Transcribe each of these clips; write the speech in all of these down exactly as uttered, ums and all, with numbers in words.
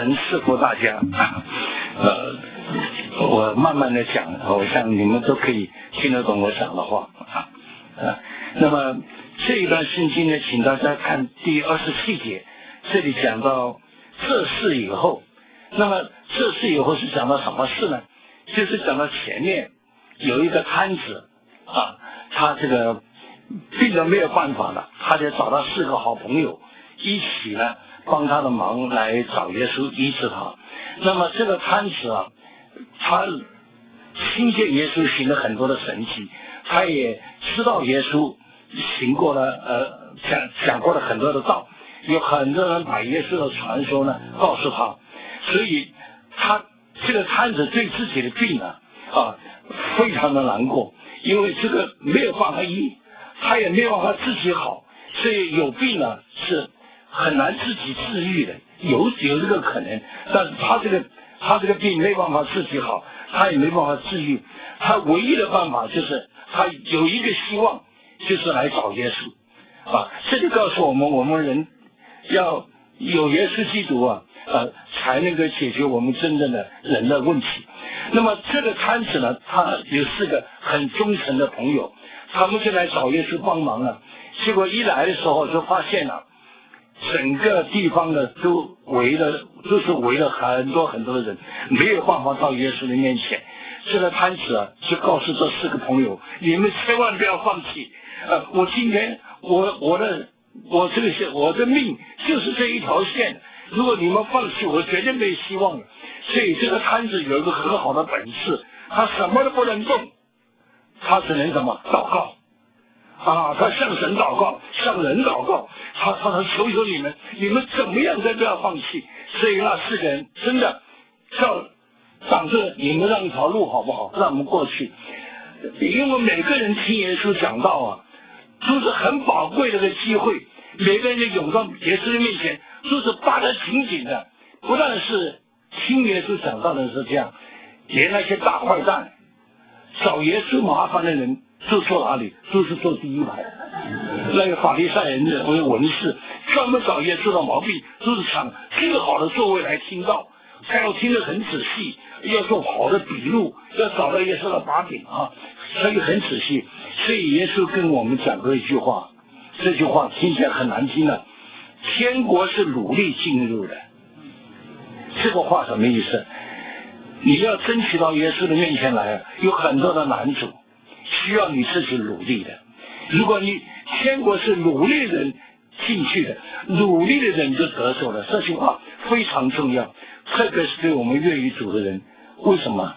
神赐福大家。呃，我慢慢的讲，我想你们都可以听得懂我讲的话啊。啊，那么这一段圣经呢，请大家看第二十七节，这里讲到这事以后，那么这事以后是讲到什么事呢？就是讲到前面有一个摊子啊，他这个病得没有办法了，他就找到四个好朋友一起呢帮他的忙来找耶稣医治他。那么这个摊子啊，他听见耶稣行了很多的神迹，他也知道耶稣行过了呃讲讲过了很多的道，有很多人把耶稣的传说呢告诉他，所以他这个摊子对自己的病啊啊非常的难过，因为这个没有办法医，他也没有办法自己好，所以有病呢是很难自己治愈的，有有这个可能，但是他这个他这个病没办法自己好，他也没办法治愈，他唯一的办法就是他有一个希望，就是来找耶稣啊。这就告诉我们，我们人要有耶稣基督啊，呃，才能够解决我们真正的人的问题。那么这个摊子呢，他有四个很忠诚的朋友，他们就来找耶稣帮忙了。结果一来的时候就发现了，整个地方呢都围了，都是围了很多很多的人，没有办法到耶稣的面前。这个摊子啊，就告诉这四个朋友，你们千万不要放弃。呃，我今天我我的我这个线，我的命就是这一条线，如果你们放弃，我绝对没希望了。所以这个摊子有一个很好的本事，他什么都不能动，他只能什么祷告啊，他向神祷告，向人祷告，他他说求求你们，你们怎么样都不要放弃。所以那四个人真的叫挡着你们让一条路好不好，让我们过去。因为每个人听耶稣讲道啊，都是很宝贵的一个机会，每个人就涌到耶稣的面前，都是扒得紧紧的。不但是听耶稣讲道的是这样，连那些大坏蛋找耶稣麻烦的人都坐哪里？都是坐第一排。那个法利赛人的文士专门找耶稣的毛病，都是抢最好的座位来听道，他要听得很仔细，要做好的笔录，要找到耶稣的把柄啊，所以很仔细。所以耶稣跟我们讲过一句话，这句话听起来很难听的，天国是努力进入的。这个话什么意思？你要争取到耶稣的面前来，有很多的难阻，需要你自己努力的。如果你天国是努力人进去的，努力的人就得手了。这句话非常重要，特别是对我们粤语组的人。为什么？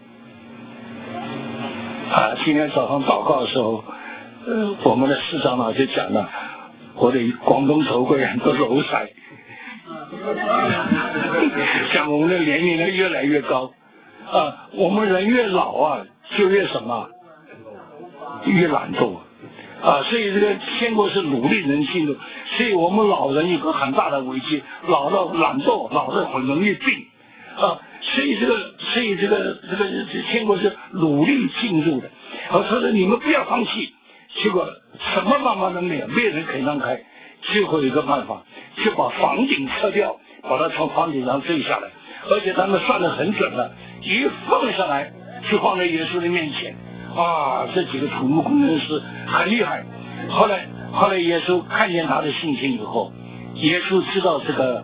啊，今天早上祷告的时候，呃，我们的市长呢就讲了，我的广东头贵人都老晒，像我们的年龄呢越来越高，啊，我们人越老啊，就越什么，越懒惰。啊，所以这个天国是努力人进入，所以我们老人有个很大的危机，老到懒惰，老到很容易病，啊，所以这个，所以这个这个天国是努力进入的。我说的你们不要放弃，结果什么办法都没有，没有人可以让开，最后有一个办法，就把房顶撤掉，把它从房顶上坠下来，而且他们算得很准了，一放下来就放在耶稣的面前。啊，这几个土木工程师很厉害。后来，后来耶稣看见他的信心以后，耶稣知道这个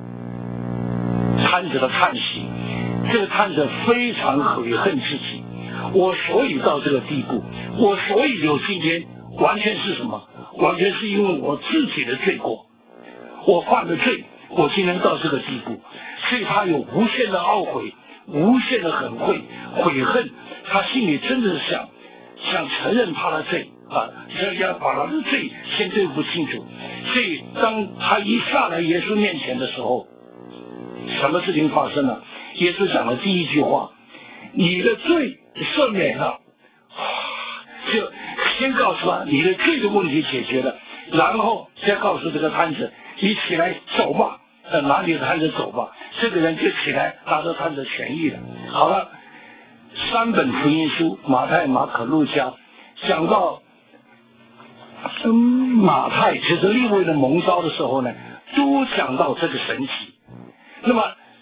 摊子的叹息，这个摊子非常悔恨自己。我所以到这个地步，我所以有今天，完全是什么？完全是因为我自己的罪过，我犯的罪，我今天到这个地步，所以他有无限的懊悔，无限的很悔悔恨。他心里真的是想想承认他的罪啊，要要把他的罪先对不清楚。所以当他一下来耶稣面前的时候，什么事情发生了？耶稣讲的第一句话，你的罪赦免了，就先告诉他你的罪的问题解决了，然后再告诉这个摊子，你起来走吧，呃，拿你的摊子走吧。这个人就起来拿着摊子痊愈了。好了。三本福音书，马太、马可、路加，讲到嗯马太其实利未的蒙召的时候呢，都讲到这个神奇。那么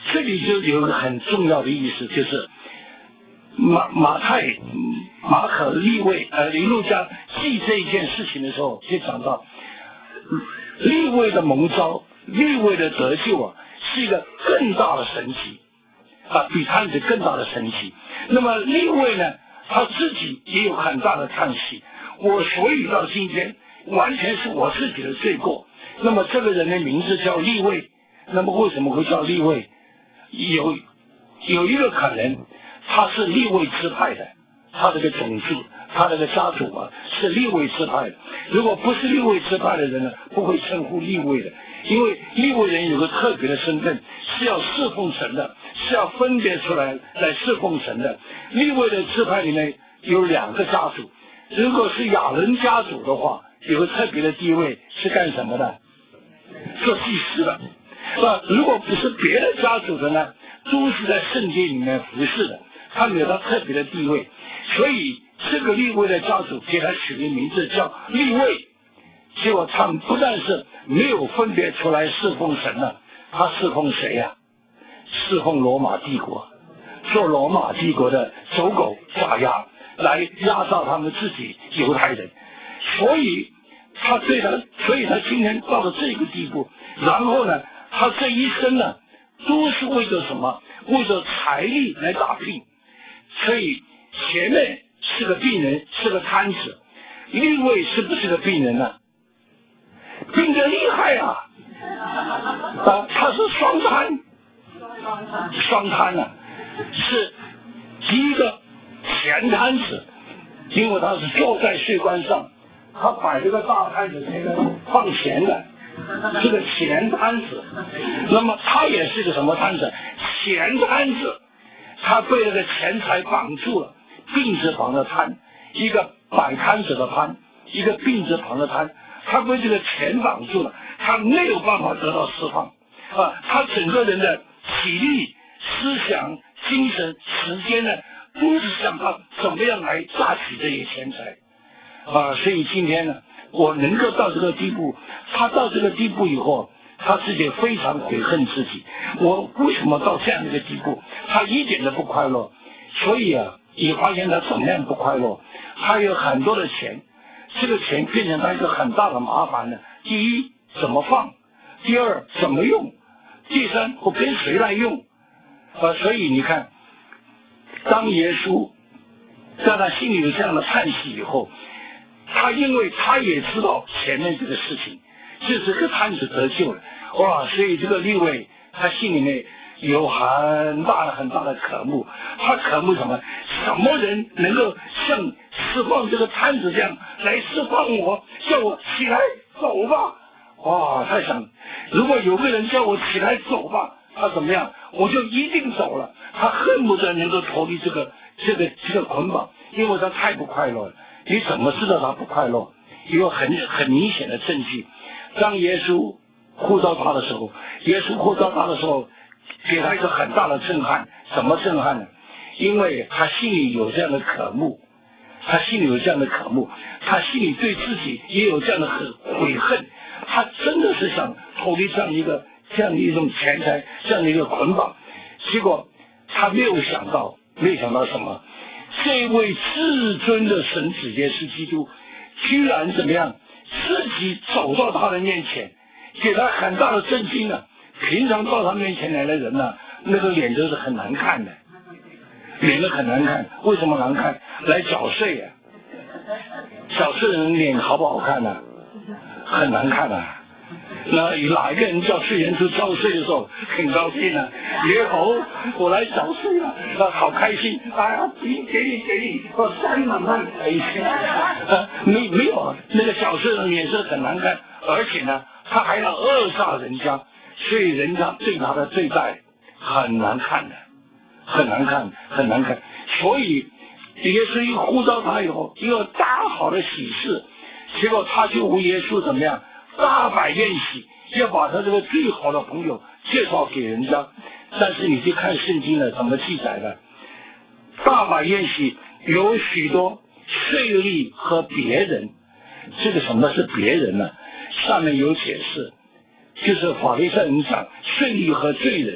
这里就有一个很重要的意思，就是马马太、马可、利未呃尼路加记这一件事情的时候，就讲到利未的蒙召、利未的得救啊，是一个更大的神奇啊，比探子更大的神奇。那么利未呢，他自己也有很大的叹息，我所以到今天完全是我自己的罪过。那么这个人的名字叫利未，那么为什么会叫利未？有有一个可能，他是利未支派的，他这个种子，他这个家族啊是利未支派的。如果不是利未支派的人呢，不会称呼利未的，因为利未人有个特别的身份，是要侍奉神的，是要分别出来来侍奉神的。利未的支派里面有两个家族，如果是亚伦家族的话，有个特别的地位，是干什么的？做祭司的。那如果不是别的家族的呢，都是在圣殿里面服侍的，他们有他特别的地位。所以这个利未的家族给他取的名字叫利未。结果他们不但是没有分别出来侍奉神了，他侍奉谁呀、啊？侍奉罗马帝国，做罗马帝国的走狗爪牙，来压榨他们自己犹太人。所以他对他，所以他今天到了这个地步，然后呢，他这一生呢，都是为着什么？为着财力来打拼。所以前面是个病人，是个瘫子，利未是不是个病人呢？病得厉害啊！啊，他是双瘫，双瘫啊，是第一个前瘫子，因为他是坐在税关上，他摆这个大摊子前面放钱的，这个钱摊子。那么他也是个什么摊子？钱摊子，他被那个钱财绑住了，病字旁的摊，一个摆摊子的摊，一个病字旁的摊，他被这个钱绑住了，他没有办法得到释放啊！他整个人的体力、思想、精神、时间呢，都是想到怎么样来榨取这些钱财。啊，所以今天呢，我能够到这个地步，他到这个地步以后，他自己非常悔恨自己，我为什么到这样的一个地步？他一点都不快乐。所以啊，你发现他怎么样不快乐？他有很多的钱，这个钱变成他一个很大的麻烦呢。第一，怎么放？第二，怎么用？第三，我跟谁来用？啊，所以你看，当耶稣在他心里有这样的叹息以后，他因为他也知道前面这个事情，是这个摊子得救了，哇！所以这个利未他心里面有很大的很大的渴慕，他渴慕什么？什么人能够像释放这个摊子这样来释放我，叫我起来走吧？哇！他想，如果有个人叫我起来走吧，他怎么样？我就一定走了。他恨不得能够脱离这个这个这个捆绑，因为他太不快乐了。你怎么知道他不快乐？有很很明显的证据。当耶稣呼召他的时候，耶稣呼召他的时候，给他一个很大的震撼。什么震撼呢？因为他心里有这样的渴慕，他心里有这样的渴慕，他心里对自己也有这样的很悔恨。他真的是想脱离这样一个这样的一种钱财，这样的一个捆绑。结果他没有想到，没有想到什么？这位至尊的神子耶稣基督，居然怎么样？自己走到他的面前，给他很大的震惊啊！平常到他面前来的人呢、啊，那个脸都是很难看的，脸都很难看。为什么难看？来缴税啊！缴税人脸好不好看呢、啊？很难看啊！那哪一个人叫税人去交税的时候很高兴啊？也好，我来缴税了，那好开心！哎呀，给你给你给你，我三满万开心。啊，没没有那个缴税人脸色很难看，而且呢，他还要扼杀人家，所以人家对他的对待很难看的，很难看，很难看。所以耶稣一呼召他以后，一个大好的喜事，结果他就为耶稣怎么样？大摆宴席，要把他这个最好的朋友介绍给人家。但是你去看圣经了，怎么记载的？大摆宴席有许多税吏和别人。这个什么是别人呢？上面有解释，就是法利赛人讲税吏和罪人。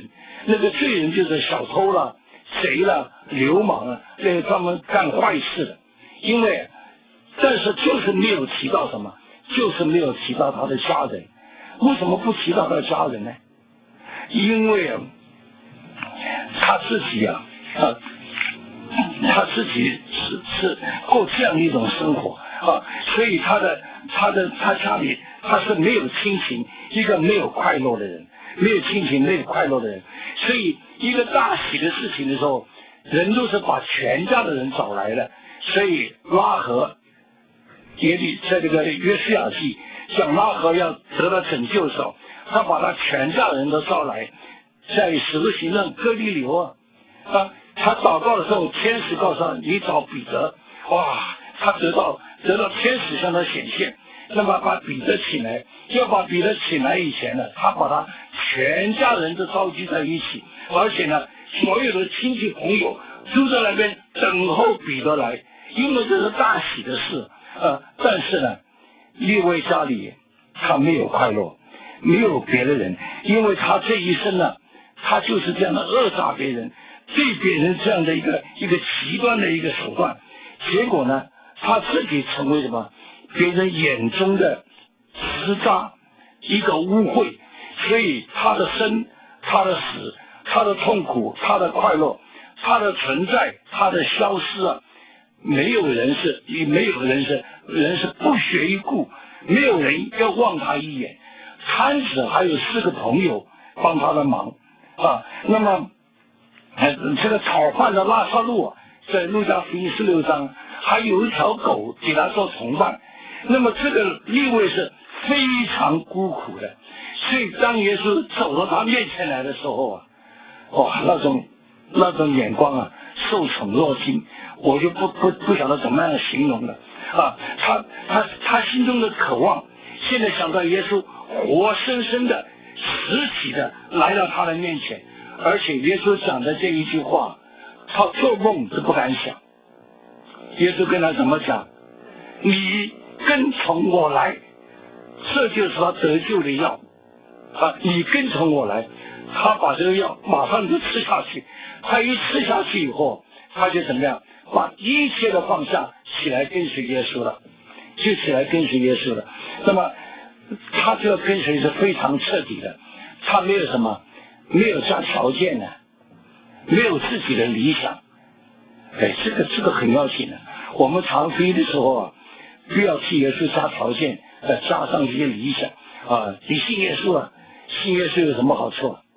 那个罪人就是小偷了、贼了、流氓了，那个专门干坏事的。因为，但是就是没有提到什么，就是没有提到他的家人。为什么不提到他的家人呢？因为啊，他自己啊啊，他自己是是过这样一种生活啊，所以他的他的他家里他是没有亲情，一个没有快乐的人，没有亲情没有快乐的人，所以一个大喜的事情的时候，人都是把全家的人找来了。所以拉合耶利在这个约书亚记讲拉合要得到拯救的时候，他把他全家人都招来，在使徒行传哥尼流啊，啊，他祷告的时候，天使告诉他你找彼得，哇，他得到得到天使向他显现，那么把彼得请来，要把彼得请来以前呢，他把他全家人都召集在一起，而且呢，所有的亲戚朋友都在那边等候彼得来。因为这是大喜的事，呃，但是呢，利未家里他没有快乐，没有别的人，因为他这一生呢，他就是这样的扼杀别人，对别人这样的一个一个极端的一个手段，结果呢，他自己成为什么？别人眼中的石渣，一个污秽，所以他的生、他的死、他的痛苦、他的快乐、他的存在、他的消失啊。没有人是，没有人是，人是不学一顾，没有人要望他一眼。摊子还有四个朋友帮他的忙啊。那么，呃、这个讨饭的拉撒路在路加福音十六章，还有一条狗给他做同伴。那么这个利未是非常孤苦的，所以当耶稣走到他面前来的时候啊，哇，那种那种眼光啊，受宠若惊。我就不不不晓得怎么样形容了啊！他他他心中的渴望，现在想到耶稣活生生的、实体的来到他的面前，而且耶稣讲的这一句话，他做梦都不敢想。耶稣跟他怎么讲？你跟从我来，这就是他得救的药啊！你跟从我来，他把这个药马上就吃下去。他一吃下去以后，他就怎么样？把一切的放下，起来跟随耶稣了，就起来跟随耶稣了。那么他这个跟随是非常彻底的，他没有什么，没有加条件的，没有自己的理想。哎，这个这个很要紧的。我们常飞的时候啊，不要替耶稣加条件，呃，加上一些理想啊。你信耶稣啊，信耶稣有什么好处啊？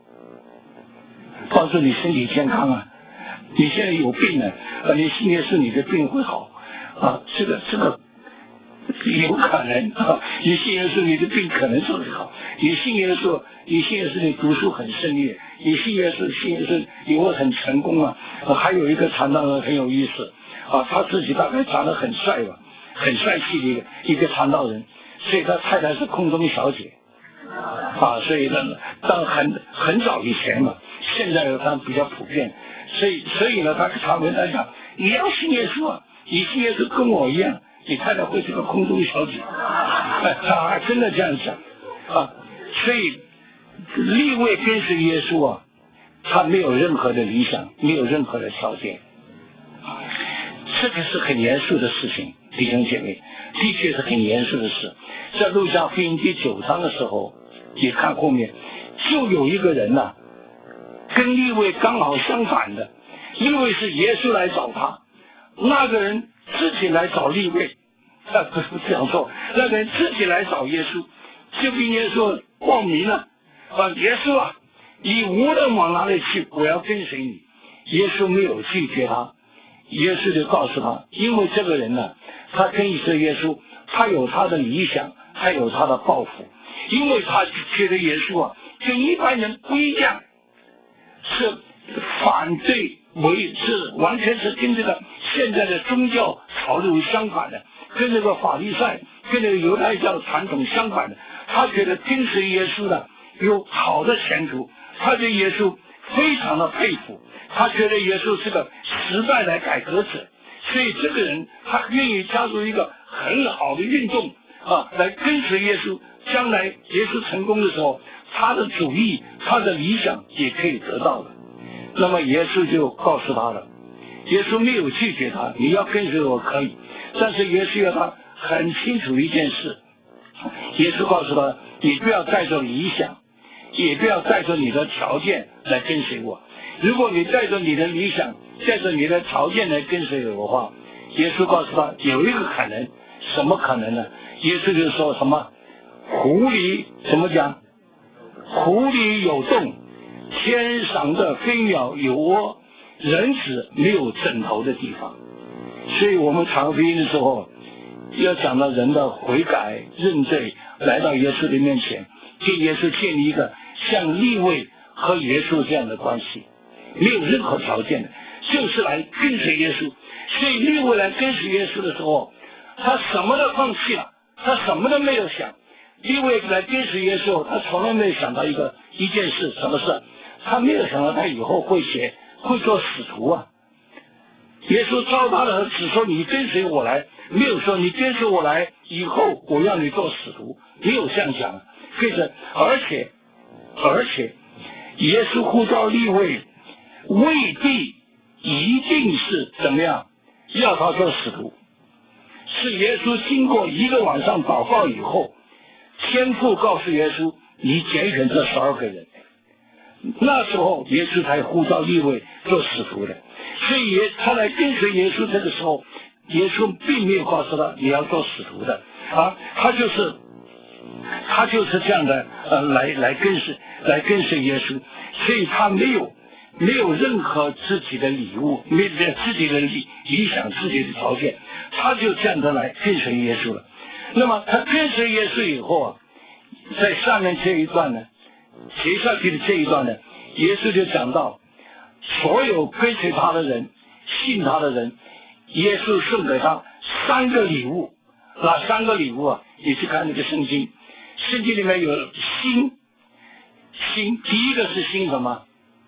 帮助你身体健康啊。你现在有病了，啊，你信耶稣，你的病会好，啊，这个这个有可能啊，你信耶稣，你的病可能就会好。你信耶稣，你信耶稣，你读书很顺利；你信耶稣，信耶稣，你会很成功啊。啊还有一个传道人很有意思，啊，他自己大概长得很帅吧，很帅气的一个一个传道人，所以他太太是空中小姐，啊，所以呢，当很很早以前嘛，现在他比较普遍。所以，所以呢，他常跟他讲，你要信耶稣啊，你信耶稣跟我一样，你太太会是个空中小姐，哎，他还真的这样讲啊。所以，利未跟随耶稣啊，他没有任何的理想，没有任何的条件，这个是很严肃的事情，弟兄姐妹，的确是很严肃的事。在路加福音第九章的时候，你看后面就有一个人呐、啊。跟利未刚好相反的，利未是耶稣来找他，那个人自己来找利未，啊，不是这样说，那个人自己来找耶稣，就跟耶稣报名了，啊，耶稣啊，你无论往哪里去，我要跟随你。耶稣没有拒绝他，耶稣就告诉他，因为这个人呢，他跟随耶稣，他有他的理想，他有他的抱负，因为他觉得耶稣啊，跟一般人不一样。是反对为是完全是跟这个现在的宗教潮流相反的，跟这个法利赛跟这个犹太教传统相反的。他觉得跟随耶稣的有好的前途，他对耶稣非常的佩服，他觉得耶稣是个时代的改革者，所以这个人他愿意加入一个很好的运动啊，来跟随耶稣，将来耶稣成功的时候，他的主意、他的理想也可以得到的。那么耶稣就告诉他了，耶稣没有拒绝他，你要跟随我可以，但是耶稣要他很清楚一件事，耶稣告诉他，你不要带着理想，也不要带着你的条件来跟随我。如果你带着你的理想，带着你的条件来跟随我的话，耶稣告诉他有一个可能，什么可能呢？耶稣就说什么，狐狸怎么讲？狐狸有洞，天上的飞鸟有窝，人子没有枕头的地方。所以我们传福音的时候，要讲到人的悔改、认罪，来到耶稣的面前，跟耶稣建立一个像利未和耶稣这样的关系，没有任何条件的，就是来跟随耶稣。所以利未来跟随耶稣的时候，他什么都放弃了，他什么都没有想。利未来跟随耶稣，他从来没有想到一个一件事，什么事？他没有想到他以后会写会做使徒啊。耶稣招他的只说你跟随我来，没有说你跟随我来以后我要你做使徒，没有这样讲。可是而且而且耶稣呼召利未未必一定是怎么样要他做使徒，是耶稣经过一个晚上祷告以后，天父告诉耶稣，你拣选这十二个人，那时候耶稣才呼召利未做使徒的。所以耶他来跟随耶稣，这个时候耶稣并没有告诉他你要做使徒的啊，他就是他就是这样的呃来来跟随来跟随耶稣，所以他没有没有任何自己的礼物，没有自己的理理想、自己的条件，他就这样的来跟随耶稣了。那么他跟随耶稣以后啊，在下面这一段呢，接下去的这一段呢，耶稣就讲到，所有跟随他的人、信他的人，耶稣送给他三个礼物。哪三个礼物啊？你去看那个圣经，圣经里面有心，心第一个是心什么？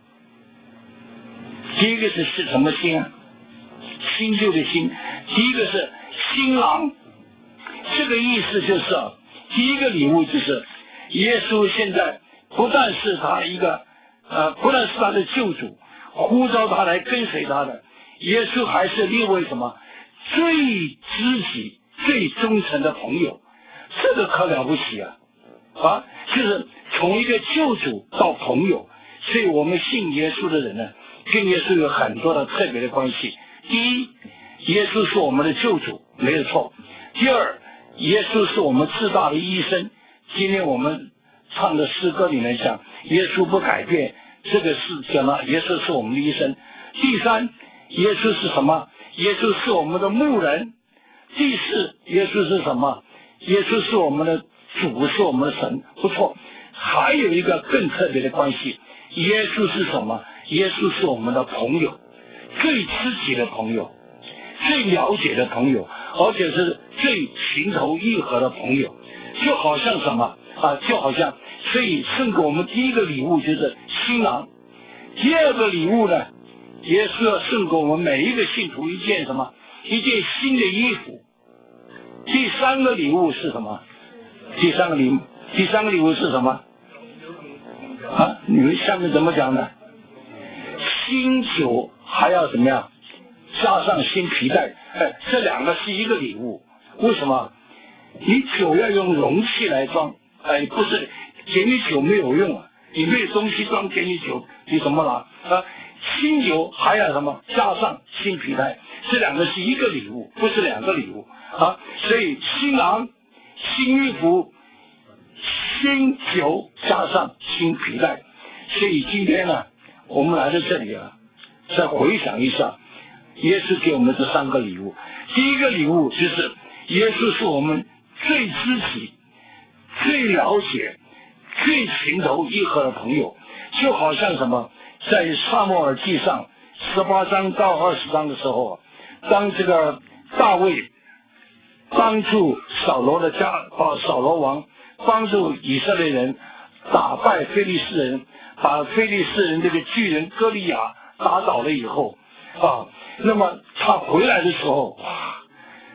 第一个是是什么心啊？新旧的心。第一个是新郎，这个意思就是啊，第一个礼物就是耶稣现在不但是他一个呃，不但是他的救主，呼召他来跟随他的，耶稣还是另外什么最知己、最忠诚的朋友，这个可了不起啊！啊，就是从一个救主到朋友，所以我们信耶稣的人呢，跟耶稣有很多的特别的关系。第一，耶稣是我们的救主，没有错。第二，耶稣是我们至大的医生。今天我们唱的诗歌里面讲，耶稣不改变，这个是讲了耶稣是我们的医生。第三，耶稣是什么？耶稣是我们的牧人。第四，耶稣是什么？耶稣是我们的主，是我们的神，不错。还有一个更特别的关系，耶稣是什么？耶稣是我们的朋友，最知己的朋友，最了解的朋友，而且是最情投意合的朋友。就好像什么啊？就好像，所以送给我们第一个礼物就是新郎。第二个礼物呢，耶稣要送给我们每一个信徒一件什么？一件新的衣服。第三个礼物是什么？第三个礼物，第三个礼物是什么？啊，你们下面怎么讲呢？新酒还要怎么样？加上新皮带，哎，这两个是一个礼物。为什么？你酒要用容器来装，哎，不是给你酒没有用啊！你没有东西装给你酒，你怎么拿啊？新酒还要什么？加上新皮带，这两个是一个礼物，不是两个礼物啊！所以新郎、新衣服、新酒加上新皮带。所以今天呢，我们来到这里啊，再回想一下，耶稣给我们这三个礼物。第一个礼物就是耶稣是我们最知己、最了解、最情投意合的朋友，就好像什么，在撒母耳记上十八章到二十章的时候，当这个大卫帮助扫罗的家，把扫罗王帮助以色列人打败非利士人，把非利士人这个巨人歌利亚打倒了以后啊，那么他回来的时候，哇，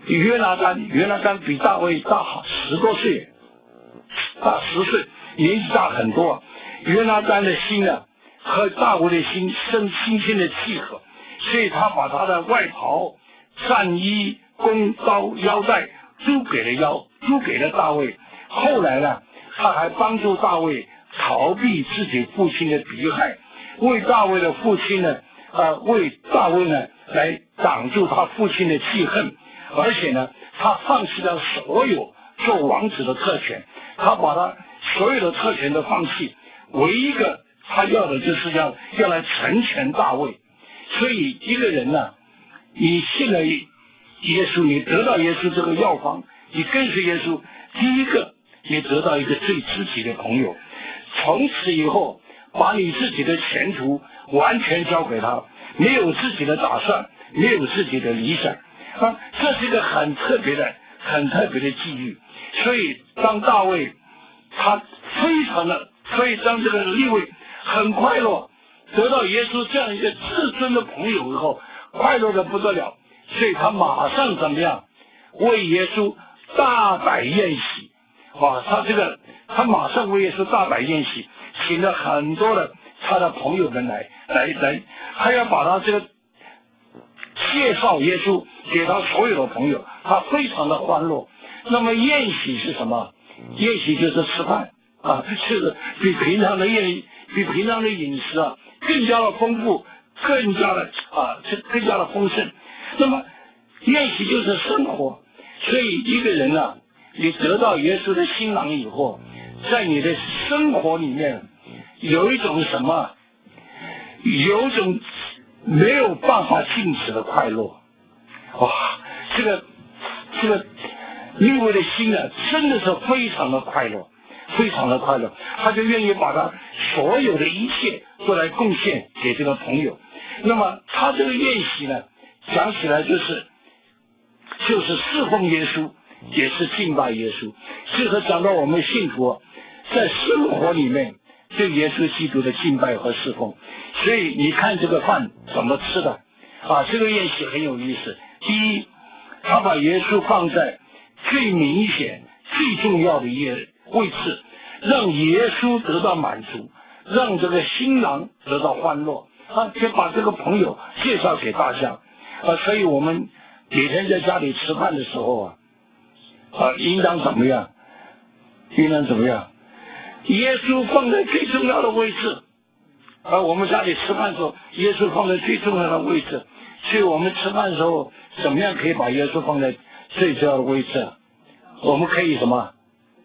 约拿单，约拿单比大卫大十多岁，大十岁，年纪大很多。约拿单的心啊，和大卫的心生新鲜的契合，所以他把他的外袍、战衣、弓刀、腰带都给了腰，都给了大卫。后来呢，他还帮助大卫逃避自己父亲的敌害，为大卫的父亲呢，呃，为大卫呢来挡住他父亲的气恨，而且呢，他放弃了所有做王子的特权，他把他所有的特权都放弃，唯一一个他要的就是要要来成全大卫。所以一个人呢、啊，你信了耶稣，你得到耶稣这个药方，你跟随耶稣，第一个你得到一个最知己的朋友，从此以后把你自己的前途完全交给他，没有自己的打算，没有自己的理想啊，这是一个很特别的很特别的际遇。所以当大卫他非常的，所以当这个利未很快乐，得到耶稣这样一个至尊的朋友以后，快乐的不得了，所以他马上怎么样，为耶稣大摆宴席啊！他这个他马上为耶稣大摆宴席，请了很多的他的朋友们来来来，还要把他这个介绍耶稣给他所有的朋友，他非常的欢乐。那么宴席是什么？宴席就是吃饭啊，是比平常的宴比平常的饮食啊更加的丰富，更加的啊是更加的丰盛。那么宴席就是生活，所以一个人啊，你得到耶稣的新郎以后，在你的生活里面有一种什么，有一种没有办法禁止的快乐。哇，这个这个利未的心啊，真的是非常的快乐，非常的快乐，他就愿意把他所有的一切都来贡献给这个朋友。那么他这个宴席呢，讲起来就是就是侍奉耶稣，也是敬拜耶稣。适合讲到我们信徒在生活里面对耶稣基督的敬拜和侍奉。所以你看这个饭怎么吃的啊？这个宴席很有意思。第一，他把耶稣放在最明显最重要的一位置，让耶稣得到满足，让这个新郎得到欢乐啊，就把这个朋友介绍给大家啊。所以我们每天在家里吃饭的时候啊啊，应当怎么样？应当怎么样？耶稣放在最重要的位置啊。我们家里吃饭的时候，耶稣放在最重要的位置，所以我们吃饭的时候怎么样可以把耶稣放在最重要的位置？我们可以什么？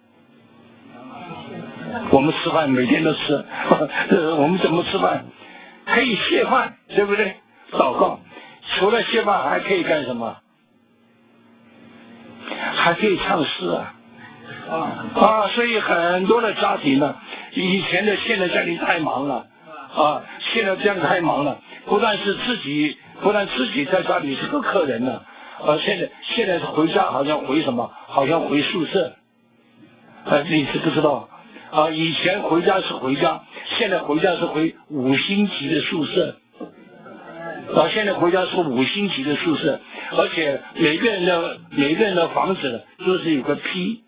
我们吃饭每天都吃，我们怎么吃饭？可以谢饭，对不对？祷告，除了谢饭还可以干什么？还可以唱诗啊！啊，所以很多的家庭呢，以前的现在家里太忙了啊，现在这样太忙了，不但是自己，不但自己在家里是个客人呢，呃、啊，现在现在回家好像回什么？好像回宿舍，啊，你知不知道？啊，以前回家是回家，现在回家是回五星级的宿舍。啊，现在回家是五星级的宿舍，而且每个人的每个人的房子都是有个 P，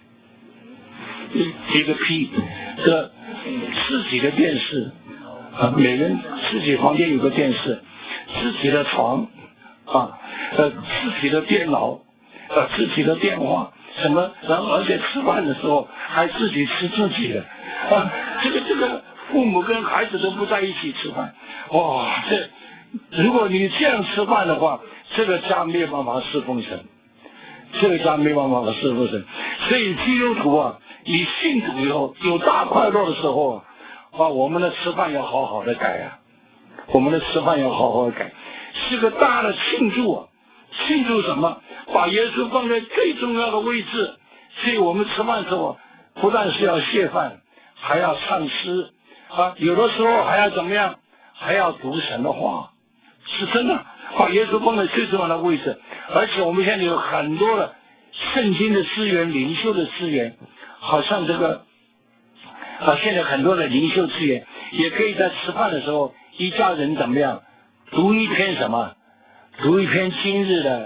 一个 P， 这自己的电视啊，每人自己房间有个电视，自己的床啊，呃，自己的电脑，呃，自己的电话。什么？然后而且吃饭的时候还自己吃自己的，啊，这个这个父母跟孩子都不在一起吃饭，哇，这如果你这样吃饭的话，这个家没有办法侍奉神，这个家没办法侍奉神。所以基督徒啊，你信主以后有大快乐的时候啊，啊，我们的吃饭要好好的改啊，我们的吃饭要好好的改，是个大的庆祝啊。庆祝什么？把耶稣放在最重要的位置，所以我们吃饭的时候不但是要谢饭，还要唱诗啊，有的时候还要怎么样？还要读神的话，是真的把耶稣放在最重要的位置。而且我们现在有很多的圣经的资源、灵修的资源，好像这个啊，现在很多的灵修资源也可以在吃饭的时候，一家人怎么样读一篇什么？读一篇今日的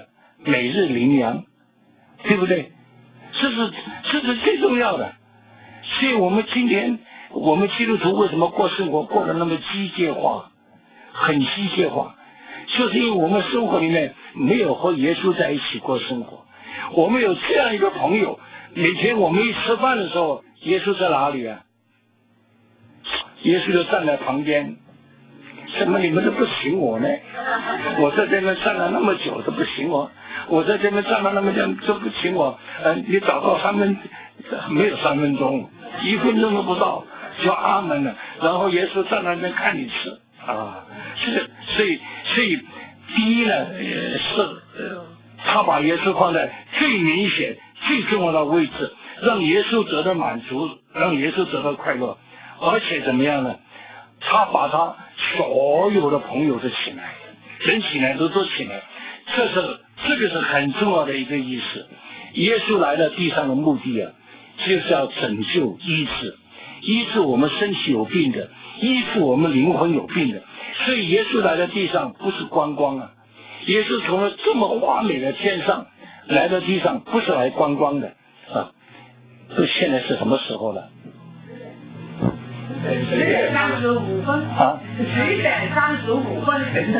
每日羚羊，对不对？这是这是最重要的。所以我们今天我们基督徒为什么过生活过得那么机械化，很机械化，就是因为我们生活里面没有和耶稣在一起过生活。我们有这样一个朋友，每天我们一吃饭的时候，耶稣在哪里啊？耶稣就站在旁边。怎么你们都不请我呢？我在这边站了那么久都不请我，我在这边站了那么久都不请我。呃，你祷告三分没有三分钟，一分钟都不到就阿门了。然后耶稣站在那边看你吃啊，是所以所以第一呢，呃、是呃他把耶稣放在最明显、最重要的位置，让耶稣得到满足，让耶稣得到快乐，而且怎么样呢？他把他所有的朋友都请来，人请来都都请来，这是这个是很重要的一个意思。耶稣来到地上的目的啊，就是要拯救、医治，医治我们身体有病的，医治我们灵魂有病的。所以耶稣来到地上不是观光啊，耶稣从了这么华美的天上来到地上，不是来观光的啊。这现在是什么时候了？ 十点三十五分啊， 十点三十五分，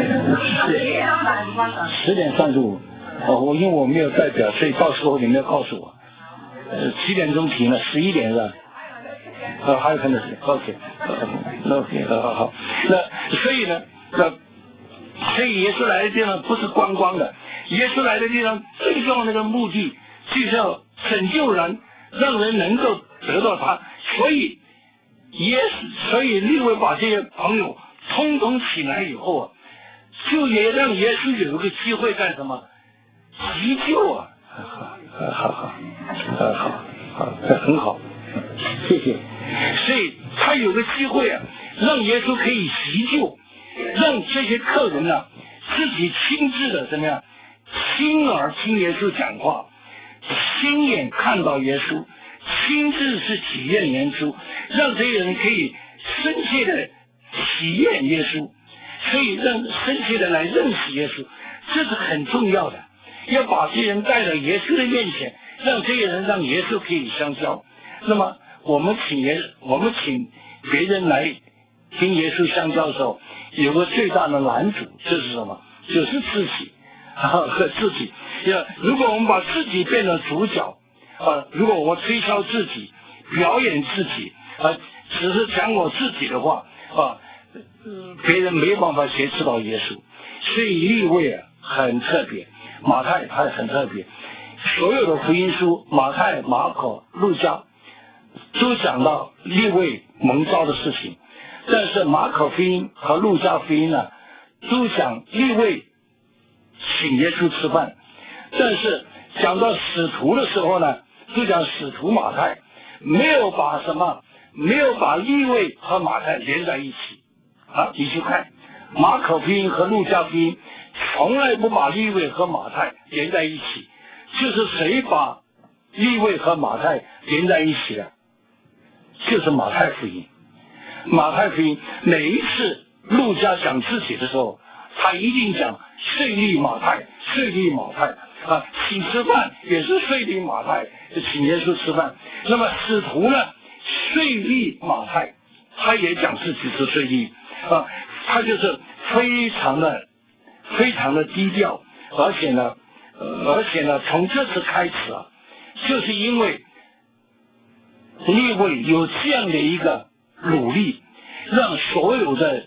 十点三十五。哦，我因为我没有代表，所以到时候你们要告诉我。呃，几点钟停了？十一点是吧？呃，还有可能是 OK， 那 OK， 好好好。那所以呢，那所以耶稣来的地方不是观光的，耶稣来的地方最重要的一个目的就是要拯救人，让人能够得到他。所以耶稣，所以利未把这些朋友通通请来以后啊，就也让耶稣有一个机会干什么？急救啊！好好好，呃好好，这很好，谢谢。所以他有个机会啊，让耶稣可以急救，让这些客人呢、啊、自己亲自的怎么样，亲耳听耶稣讲话，亲眼看到耶稣，亲自是体验耶稣，让这些人可以深切的体验耶稣，可以让深切的来认识耶稣，这是很重要的。要把这些人带到耶稣的面前，让这些人让耶稣可以相交。那么我们请耶，我们请别人来听耶稣相交的时候，有个最大的拦阻，这是什么？就是自己啊，和自己。要如果我们把自己变成主角啊，如果我推销自己、表演自己啊，只是讲我自己的话啊，别人没办法谁知道耶稣。所以利未啊很特别。马太还很特别，所有的福音书，马太、马可、路加都讲到利未蒙召的事情，但是马可福音和路加福音呢，都讲利未请耶稣吃饭，但是讲到使徒的时候呢，就讲使徒马太，没有把什么，没有把利未和马太连在一起啊，你去看马可福音和路加福音。从来不把利未和马太连在一起，就是谁把利未和马太连在一起的，就是马太福音。马太福音每一次路加讲自己的时候，他一定讲税吏马太，税吏马太啊，请吃饭也是税吏马太，就请耶稣吃饭。那么使徒呢，税吏马太，他也讲自己是税吏啊，他就是非常的。非常的低调，而且呢，呃、而且呢，从这次开始啊，就是因为利未有这样的一个努力，让所有的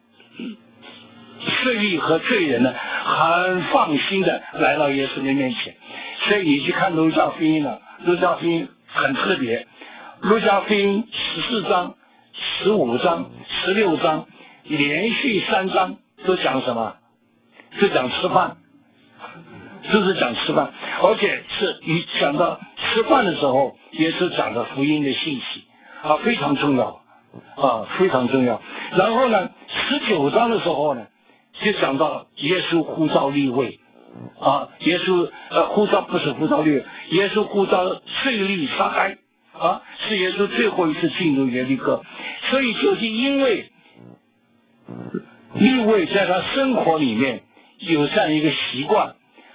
税吏和罪人呢，很放心的来到耶稣的面前。所以你去看路加福音了，路加福音很特别，路加福音十四章、十五章、十六章，连续三章都讲什么？是讲吃饭，就是讲吃饭，而且是你讲到吃饭的时候，也是讲的福音的信息啊，非常重要啊，非常重要。然后呢，十九章的时候呢，就讲到耶稣呼召利未啊，耶稣呃呼召不是呼召利未，耶稣呼召税吏撒该啊，是耶稣最后一次进入耶利哥，所以就是因为利未在他生活里面。有这样一个习惯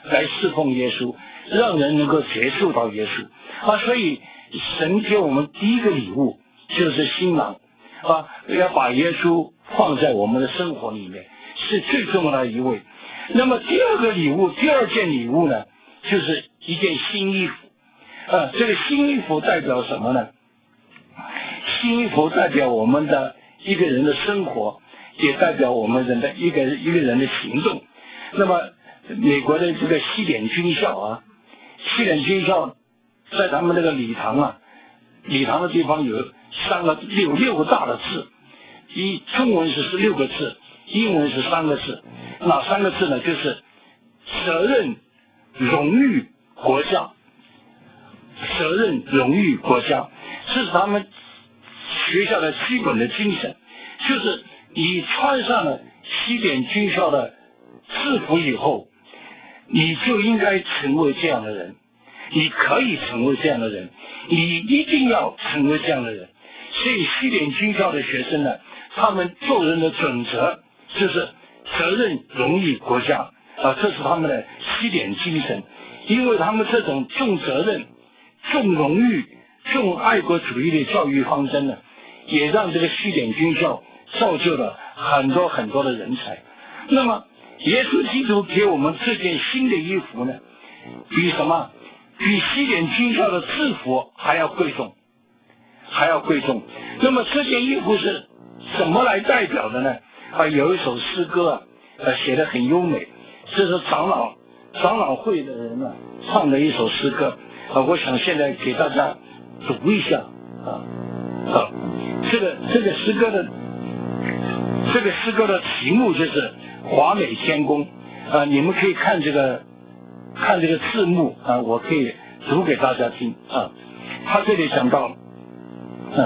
来侍奉耶稣，让人能够接触到耶稣啊。所以神给我们第一个礼物就是新郎啊，要把耶稣放在我们的生活里面，是最重要的一位。那么第二个礼物，第二件礼物呢，就是一件新衣服啊。这个新衣服代表什么呢？新衣服代表我们的一个人的生活，也代表我们人的一个一个人的行动。那么美国的这个西点军校啊，西点军校在他们那个礼堂啊，礼堂的地方有三个有六个大的字，一中文是是六个字，英文是三个字。哪三个字呢？就是责任、荣誉、国家。责任、荣誉、国家，这是他们学校的基本的精神。就是你穿上了西点军校的制服以后，你就应该成为这样的人，你可以成为这样的人，你一定要成为这样的人。所以西点军校的学生呢，他们做人的准则就是责任、荣誉、国家啊，这是他们的西点精神。因为他们这种重责任、重荣誉、重爱国主义的教育方针呢，也让这个西点军校造就了很多很多的人才。那么耶稣基督给我们这件新的衣服呢，比什么？比西点军校的制服还要贵重，还要贵重。那么这件衣服是什么来代表的呢？啊，有一首诗歌啊，呃，写得很优美，这是长老长老会的人呢、啊、唱的一首诗歌啊，我想现在给大家读一下啊啊，这个这个诗歌的这个诗歌的题目就是华美天宫啊，你们可以看这个看这个字幕啊，我可以读给大家听啊。他这里讲到啊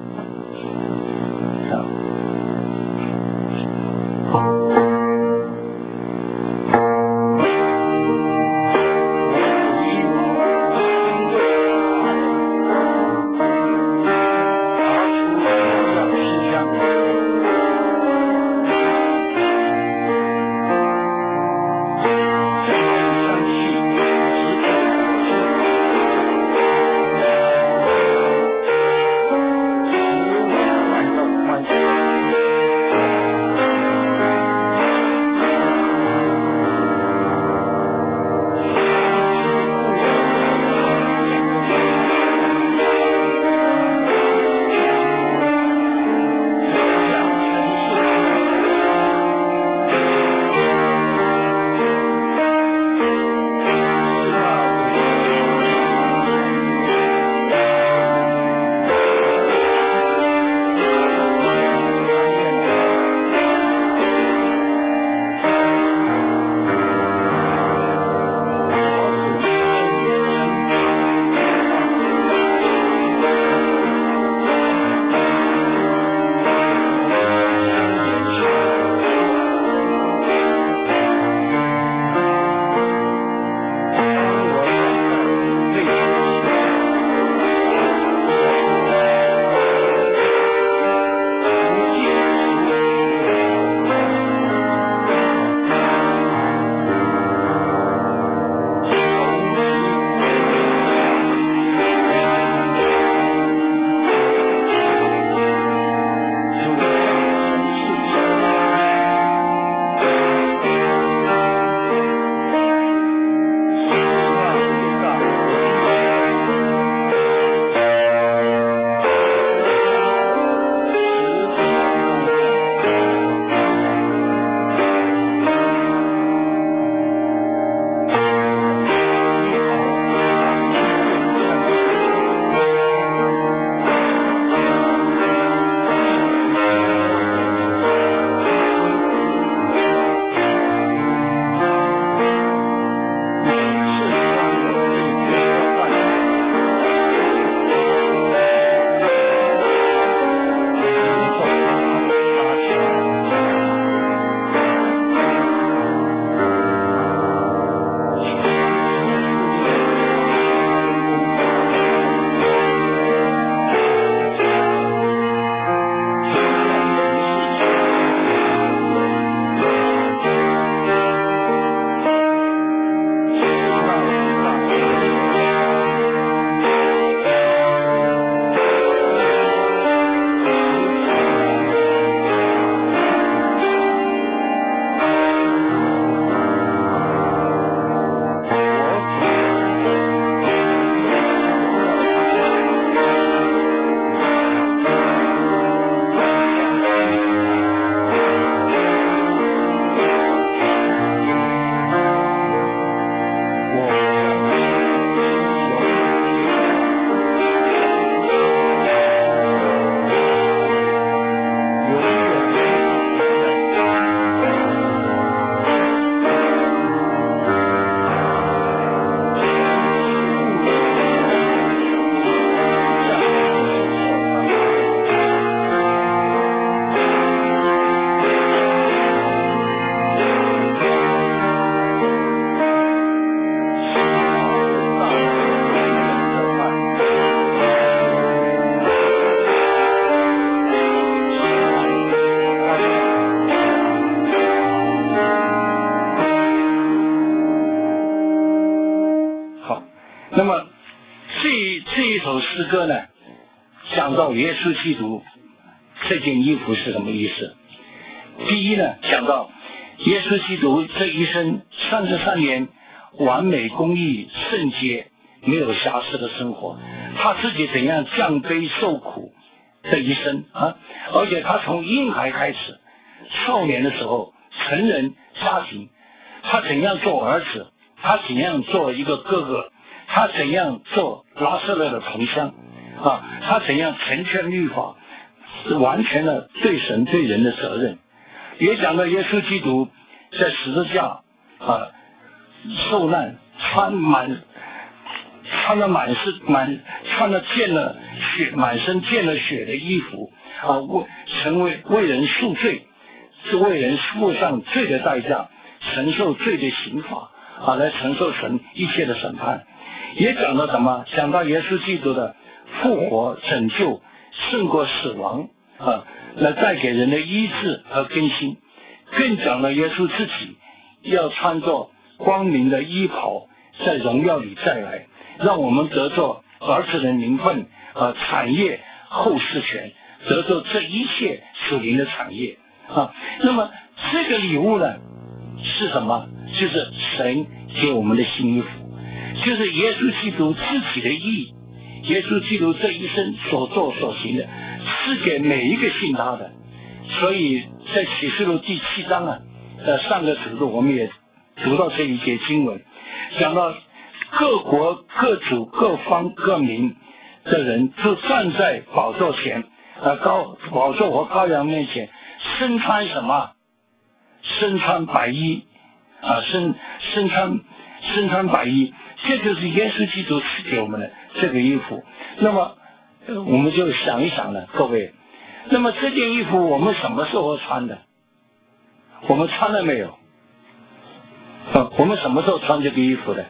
啊。 首诗歌呢，讲到耶稣基督这件衣服是什么意思？第一呢，讲到耶稣基督这一生三十三年完美、公义、圣洁、没有瑕疵的生活，他自己怎样降卑受苦的一生啊！而且他从婴孩开始，少年的时候，成人家庭，他怎样做儿子，他怎样做一个哥哥，他怎样做拉撒勒的同乡啊，他怎样成全律法，完全了对神对人的责任。也讲到耶稣基督在十字架啊受难，穿满穿了满是满穿了溅了血满身溅了血的衣服啊，为成为为人赎罪，是为人付上罪的代价，承受罪的刑罚啊，来承受神一切的审判。也讲到什么？讲到耶稣基督的复活拯救胜过死亡啊，来带给人的医治和更新。更讲了耶稣自己要穿着光明的衣袍，在荣耀里再来，让我们得着儿子的名分啊，产业后世权，得着这一切属灵的产业啊。那么这个礼物呢是什么？就是神给我们的新衣服，就是耶稣基督自己的义，耶稣基督这一生所做所行的，是给每一个信他的。所以在启示录第七章啊，呃，上个主日我们也读到这一节经文，讲到各国各族各方各民的人就站在宝座前，呃，高宝座和羔羊面前，身穿什么？身穿白衣啊，身身穿身穿白衣，这就是耶稣基督赐给我们的这个衣服。那么我们就想一想了，各位，那么这件衣服我们什么时候穿的？我们穿了没有？啊，我们什么时候穿这个衣服的？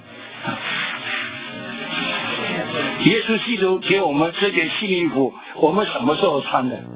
耶稣基督给我们这件新衣服，我们什么时候穿的？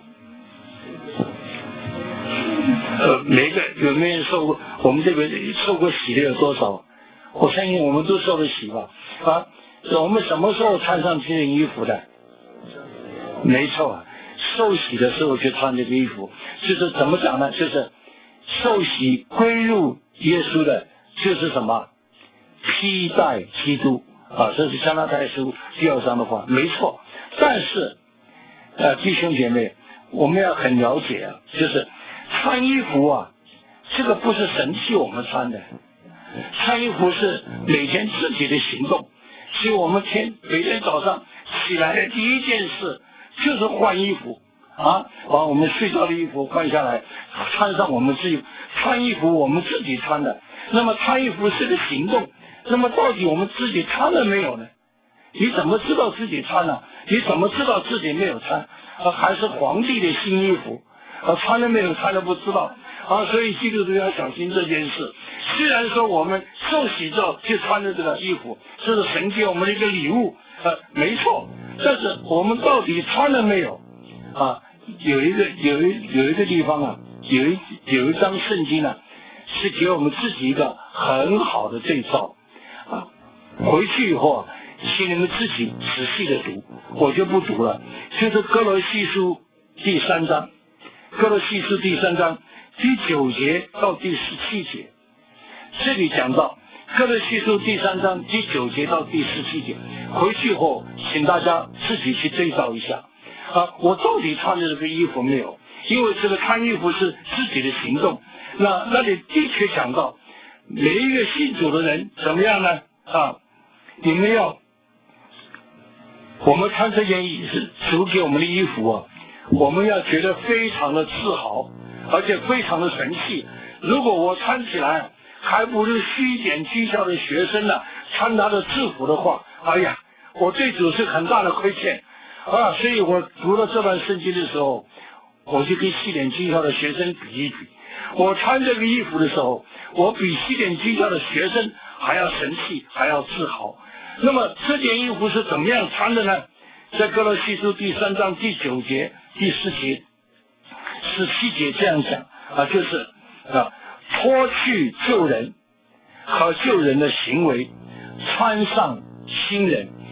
呃，每个有没有人受过？我们这边受过洗的有多少？我相信我们都受了洗吧。啊，我们什么时候穿上这件衣服的？没错啊，受洗的时候就穿这个衣服。就是怎么讲呢？就是受洗归入耶稣的，就是什么？披戴基督啊，这是加拉太书第二章的话，没错。但是，呃，弟兄姐妹，我们要很了解啊，就是穿衣服啊，这个不是神替我们穿的，穿衣服是每天自己的行动。所以我们天每天早上起来的第一件事就是换衣服啊，把我们睡觉的衣服换下来，穿上我们自己穿衣服，我们自己穿的。那么穿衣服是个行动，那么到底我们自己穿了没有呢？你怎么知道自己穿了？你怎么知道自己没有穿？啊，还是皇帝的新衣服？啊，穿了没有？穿了不知道啊，所以基督徒要小心这件事。虽然说我们受洗之后就穿着这个衣服，这是神给我们的一个礼物，呃，没错。但是我们到底穿了没有？啊，有一个有一有一个地方啊，有一有一张圣经啊，是给我们自己一个很好的对照啊。回去以后啊，请你们自己仔细的读，我就不读了。就是哥罗西书第三章，哥罗西书第三章第九节到第十七节，这里讲到哥罗西书第三章第九节到第十七节，回去后请大家自己去对照一下啊，我到底穿着这个衣服没有？因为这个穿衣服是自己的行动。那那里的确讲到每一个信主的人怎么样呢？啊，你们要我们穿这件衣是主给我们的衣服啊，我们要觉得非常的自豪，而且非常的神气。如果我穿起来还不如虚检居校的学生呢穿他的制服的话，哎呀，我对主是很大的亏欠啊！所以我读了这段圣经的时候，我就跟西点军校的学生比一比。我穿这个衣服的时候，我比西点军校的学生还要神气，还要自豪。那么这件衣服是怎么样穿的呢？在哥罗西书第三章第九节、第十节、十七节这样讲啊，就是啊，脱去旧人和旧人的行为，穿上新人。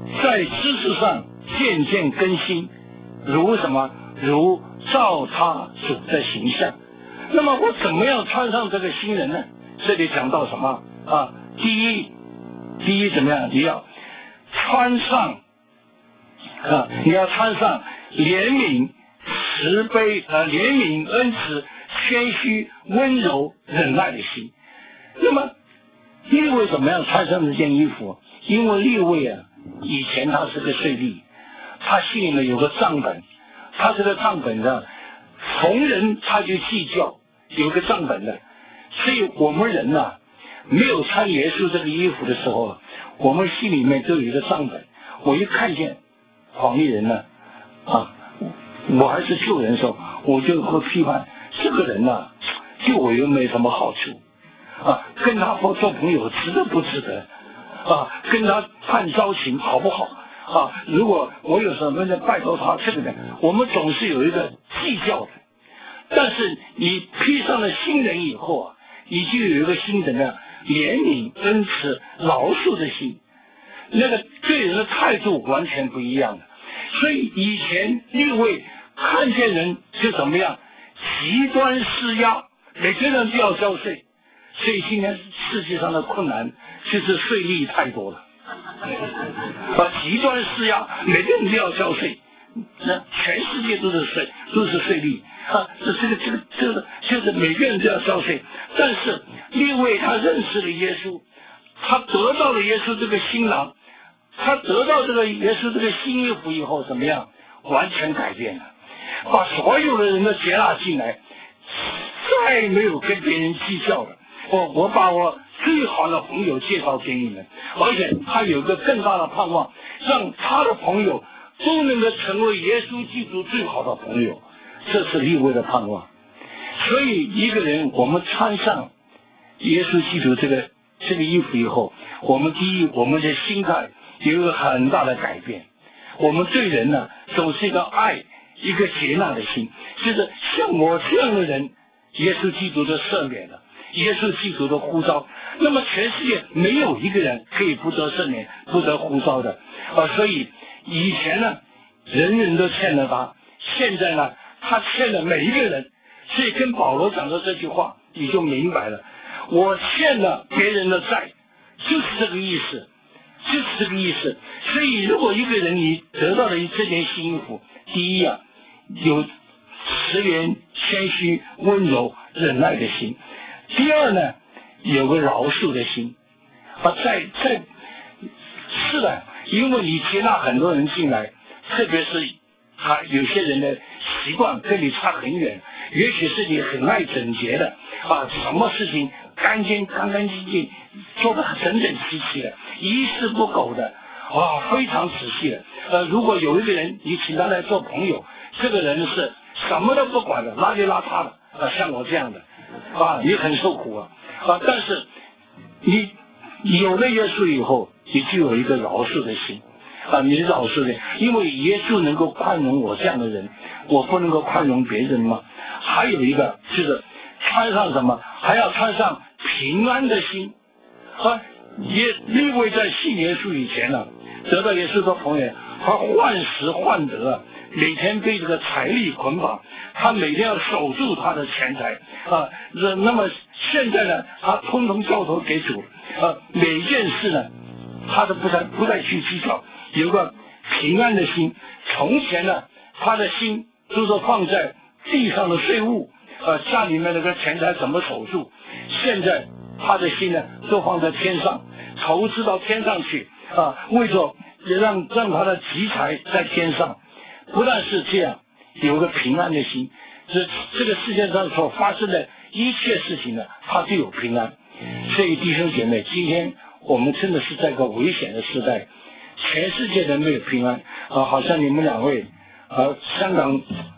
在知识上渐渐更新，如什么？如照他主的形象。那么我怎么样穿上这个新人呢？这里讲到什么啊？第一，第一怎么样？你要穿上啊，你要穿上怜悯、慈悲啊，怜悯、恩慈、谦虚、温柔、忍耐的心。那么利未怎么样穿上这件衣服？因为利未啊，以前他是个税吏，他心里面有个账本，他这个账本呢，逢人他就计较，有个账本的。所以我们人呐、啊，没有穿耶稣这个衣服的时候，我们心里面都有一个账本。我一看见黄利人呢，啊，我还是救人的时候，我就会批判这个人呐、啊，救我又没什么好处，啊，跟他做朋友值得不值得？啊，跟他谈交情好不好？啊，如果我有什么人拜托他，这个人，我们总是有一个计较的。但是你披上了新人以后啊，你就有一个新的呢，怜悯、恩慈、饶恕的心，那个对人的态度完全不一样的。所以以前利未看见人就怎么样，极端施压，每个人都要交税。所以今天世界上的困难就是税率太多了，啊，极端施压，每个人都要交税，那全世界都是税，都是税率啊，这这个这个这个就是每个人都要交税。但是利未他认识了耶稣，他得到了耶稣这个新郎，他得到这个耶稣这个新衣服以后怎么样？完全改变了，把所有的人都接纳进来，再没有跟别人计较了。我我把我最好的朋友介绍给你们，而且他有个更大的盼望，让他的朋友都能够成为耶稣基督最好的朋友，这是利未的盼望。所以一个人我们穿上耶稣基督这个这个衣服以后，我们第一，我们的心态有一个很大的改变。我们对人呢，总是一个爱，一个接纳的心，就是像我这样的人，耶稣基督的赦免了。耶稣基督的呼召，那么全世界没有一个人可以不得赦免、不得呼召的啊！所以以前呢，人人都欠了他，现在呢，他欠了每一个人。所以跟保罗讲的这句话，你就明白了，我欠了别人的债，就是这个意思，就是这个意思。所以如果一个人你得到了这件新衣服，第一啊，有慈怜、谦虚、温柔、忍耐的心。第二呢，有个饶恕的心啊，在在是的，因为你接纳很多人进来，特别是他有些人的习惯跟你差很远，也许是你很爱整洁的啊，什么事情干净干干净净，做得整整齐齐的，一丝不苟的啊，非常仔细的。呃，如果有一个人你请他来做朋友，这个人是什么都不管的，邋里邋遢的啊，像我这样的。啊，你很受苦啊！啊，但是你有了耶稣以后，你就有一个饶恕的心啊，你饶恕的，因为耶稣能够宽容我这样的人，我不能够宽容别人吗？还有一个就是穿上什么，还要穿上平安的心啊！耶利未在信耶稣以前呢、啊，得到耶稣的朋友，他患时患得，每天被这个财力捆绑，他每天要守住他的钱财啊。那么现在呢，他通通交托给主啊，每件事呢，他都不再不再去计较，有个平安的心。从前呢，他的心都是放在地上的税务啊，家里面那个钱财怎么守住？现在他的心呢，都放在天上，投资到天上去啊，为着让让他的集财在天上。不但是这样，有个平安的心，这这个世界上所发生的一切事情呢，他都有平安。所以弟兄姐妹，今天我们真的是在一个危险的时代，全世界人没有平安啊！好像你们两位啊，香港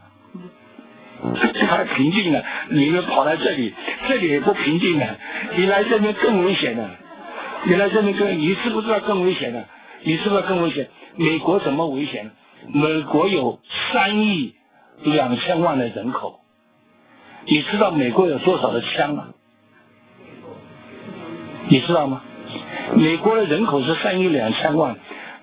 还平静了，你们跑来这里，这里也不平静了，你来这边更危险了，你来这边更，你知不知道更危险了？你知不知道更危险？美国怎么危险？美国有三亿两千万的人口，你知道美国有多少的枪啊？你知道吗？美国的人口是三亿两千万，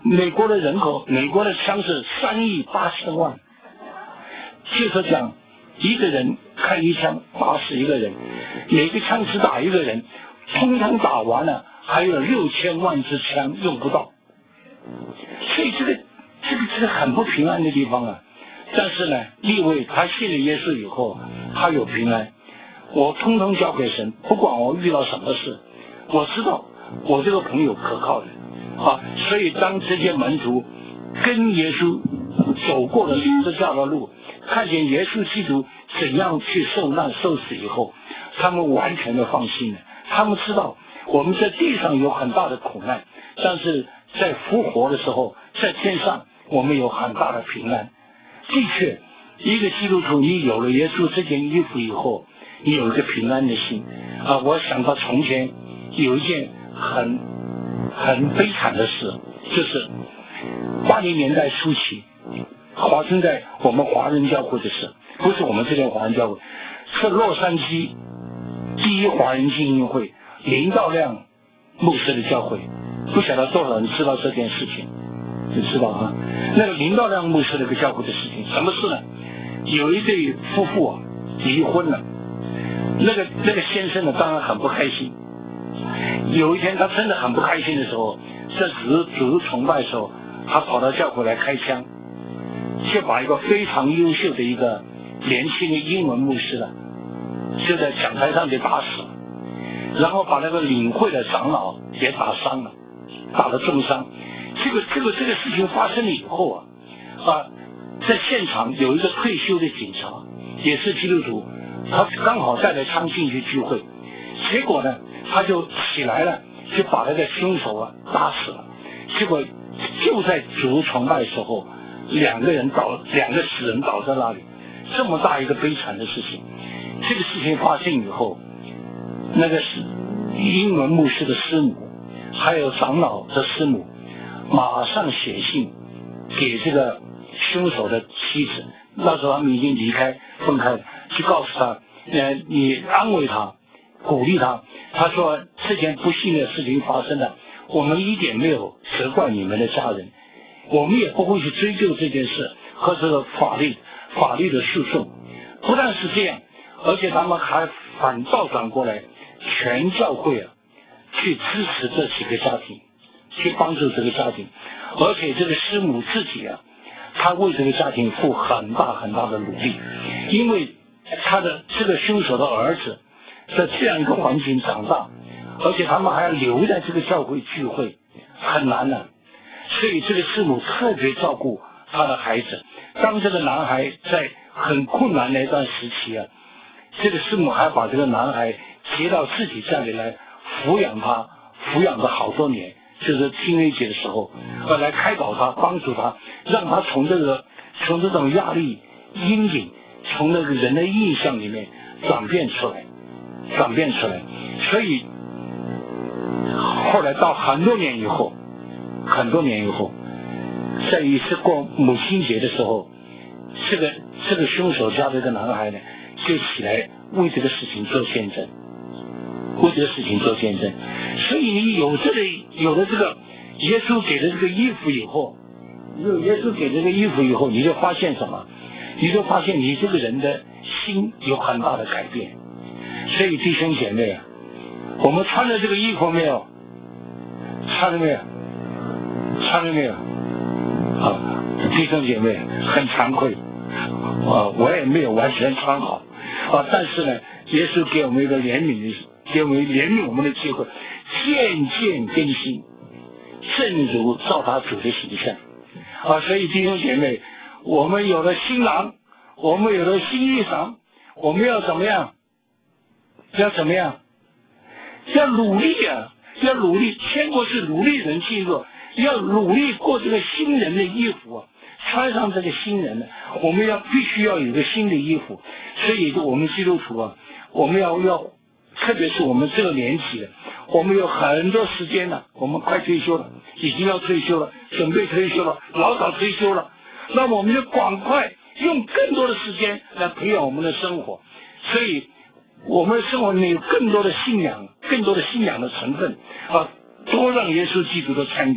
美国的人口，美国的枪是三亿八千万，就是讲一个人开一枪打死一个人，每个枪只打一个人，通通打完了还有六千万支枪用不到，所以这个这个这个很不平安的地方啊。但是呢，利未他信了耶稣以后，他有平安。我通通交给神，不管我遇到什么事，我知道我这个朋友可靠的啊。所以当这些门徒跟耶稣走过了十字架的路，看见耶稣基督怎样去受难受死以后，他们完全的放心了。他们知道我们在地上有很大的苦难，但是在复活的时候，在天上我们有很大的平安。的确，一个基督徒，你有了耶稣这件衣服以后，你有一个平安的心啊！我想到从前有一件很很悲惨的事，就是八零年代初期发生在我们华人教会的事，不是我们这边华人教会，是洛杉矶第一华人精英会林道亮牧师的教会，不晓得多少人知道这件事情，就知道啊。那个林道亮牧师那个教会的事情，什么事呢？有一对夫妇啊离婚了，那个那个先生呢当然很不开心。有一天他真的很不开心的时候，在主主崇拜的时候，他跑到教会来开枪，就把一个非常优秀的一个年轻的英文牧师了，就在讲台上给打死了，然后把那个领会的长老也打伤了，打了重伤。这个这个这个事情发生了以后啊，啊，在现场有一个退休的警察，也是基督徒，他刚好带着枪进去聚会，结果呢，他就起来了，就把那个凶手啊打死了。结果就在主崇拜的时候，两个人倒，两个死人倒在那里，这么大一个悲惨的事情。这个事情发生以后，那个是英文牧师的师母，还有长老的师母，马上写信给这个凶手的妻子，那时候他们已经离开分开了，去告诉他，呃，你安慰他，鼓励他。他说这件不幸的事情发生了，我们一点没有责怪你们的家人，我们也不会去追究这件事和这个法律法律的诉讼。不但是这样，而且他们还反倒转过来，全教会啊去支持这几个家庭，去帮助这个家庭。而且这个师母自己啊，他为这个家庭付很大很大的努力，因为他的这个凶手的儿子在这样一个环境长大，而且他们还要留在这个教会聚会，很难的、啊。所以这个师母特别照顾他的孩子。当这个男孩在很困难的一段时期啊，这个师母还把这个男孩接到自己家里来抚养他，抚养了好多年，就是青年节的时候，呃，来开导他，帮助他，让他从这个从这种压力、阴影，从那个人的印象里面转变出来，转变出来。所以后来到很多年以后，很多年以后，在一次过母亲节的时候，这个这个凶手家的这个男孩呢，就起来为这个事情做见证，为这个事情做见证。所以你有这个有了这个耶稣给的这个衣服以后，你有耶稣给这个衣服以后，你就发现什么？你就发现你这个人的心有很大的改变。所以弟兄姐妹啊，我们穿了这个衣服没有？穿了没有？穿了没有？啊，弟兄姐妹，很惭愧，啊，我也没有完全穿好，啊，但是呢，耶稣给我们一个怜悯的，给我们怜悯我们的机会，渐渐更新，正如照他主的形象，啊，所以弟兄姐妹，我们有了新郎，我们有了新衣裳，我们要怎么样？要怎么样？要努力啊！要努力，天国是努力人进入，要努力过这个新人的衣服啊，穿上这个新人呢，我们要必须要有一个新的衣服。所以我们基督徒啊，我们要要，特别是我们这个年纪的，我们有很多时间了，我们快退休了，已经要退休了，准备退休了，老早退休了，那么我们就赶快用更多的时间来培养我们的生活。所以我们的生活里面有更多的信仰，更多的信仰的成分啊，多让耶稣基督的参与。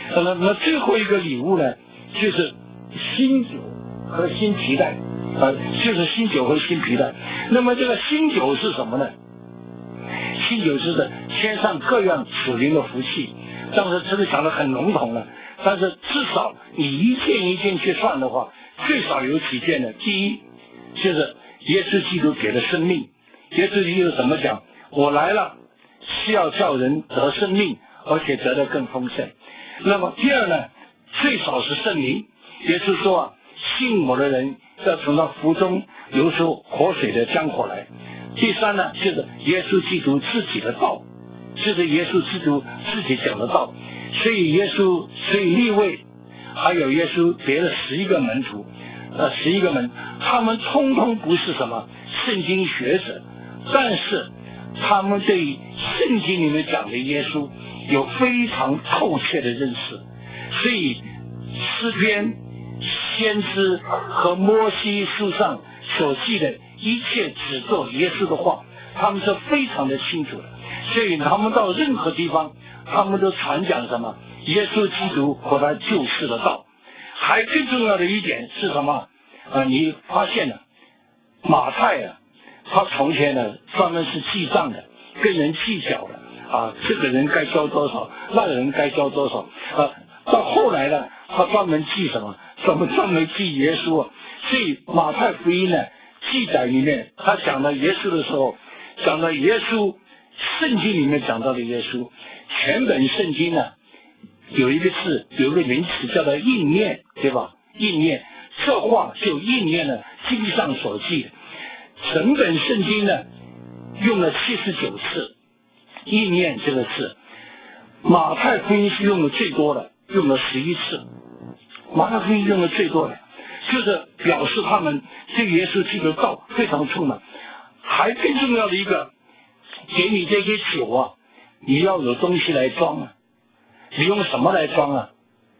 那那最后一个礼物呢，就是新酒和新皮带，呃，就是新酒和新皮带。那么这个新酒是什么呢？新酒是天上各样属灵的福气。当时这个讲得很笼统了，但是至少你一件一件去算的话，最少有几件呢？第一，就是耶稣基督给了生命。耶稣基督怎么讲？我来了，是要叫人得生命，而且得得更丰盛。那么第二呢，最少是圣灵。耶稣说啊，信我的人要从他腹中流出活水的江河来。第三呢，就是耶稣基督自己的道，就是耶稣基督自己讲的道。所以耶稣，所以利未还有耶稣别的十一个门徒，呃，十一个门，他们通通不是什么圣经学者，但是他们对圣经里面讲的耶稣有非常透彻的认识。所以诗篇、先知和摩西书上所记的一切指作耶稣的话，他们是非常的清楚的。所以他们到任何地方，他们都传讲什么？耶稣基督和他救世的道。还更重要的一点是什么？啊，你发现了马太啊，他从前呢专门是记账的，跟人计较的啊，这个人该交多少，那个人该交多少啊。到后来呢，他专门记什么？专门专门记耶稣啊。所以马太福音呢记载里面，他讲到耶稣的时候，讲到耶稣，圣经里面讲到的耶稣，全本圣经呢有一个字，有一个名词叫做应验，对吧？应验，这话就应验了经上所记的。整本圣经呢用了七十九次应验这个字，马太福音是用的最多的，用了十一次。马太福音用的最多的，就是表示他们对耶稣基督的道非常充满。还更重要的一个，给你这些酒啊，你要有东西来装啊。你用什么来装啊？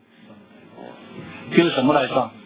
用什么来装？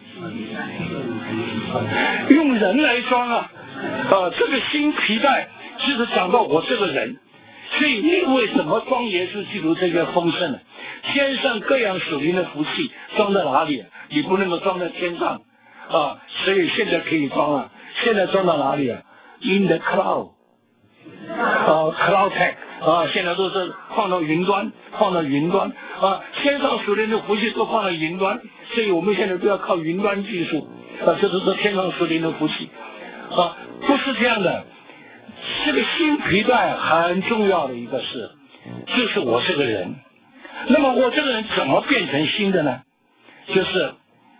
用人来装啊！啊，这个新皮带就是讲到我这个人，所以你为什么装耶稣基督这个丰盛呢？天上各样属灵的福气装在哪里？你不能够装在天上啊！所以现在可以装啊！现在装到哪里啊 ？In the cloud， 啊 ，cloud tech。啊，现在都是放到云端，放到云端啊，天上属灵的福气都放到云端，所以我们现在都要靠云端技术啊，这都是天上属灵的福气啊，不是这样的。这个新皮带很重要的一个事，就是我这个人。那么我这个人怎么变成新的呢？就是